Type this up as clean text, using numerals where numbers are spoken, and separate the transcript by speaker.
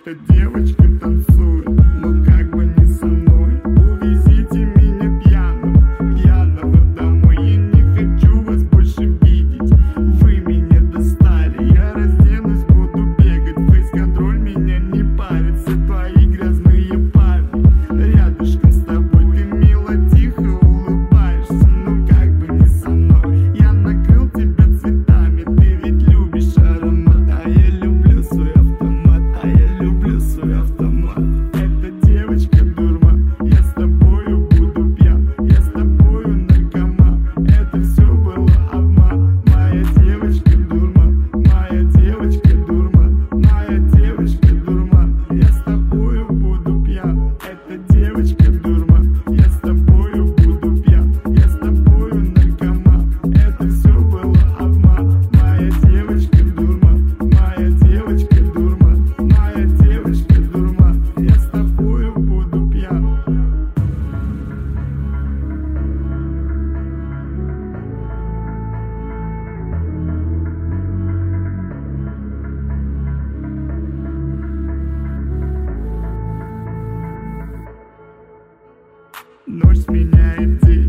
Speaker 1: Эта девочка танцует, но как бы не со мной. Увезите меня пьяного домой. Я не хочу вас больше видеть, вы меня достали. Я разденусь, буду бегать, фейс-контроль меня не парит. Все твои грязные парни рядышком с тобой. Ты мило, тихо улыбаешься, но как бы не со мной. Я накрыл тебя цветами, ты ведь любишь аромат. А я люблю свой автомат, а я люблю свой автомат. Эта девочка дурман, я с тобою буду пьян. Я с тобою наркоман, это все было обман. Моя девочка дурман, моя девочка дурман, моя девочка дурман. Я с тобою буду пьян. Эта девочка дурман, я с тобою буду пьян. Я с тобою наркоман, это все было обман. Моя девочка дурман, моя девочка дурман, моя девочка дурман. Я с тобою буду пьян. Ночь сменяет день.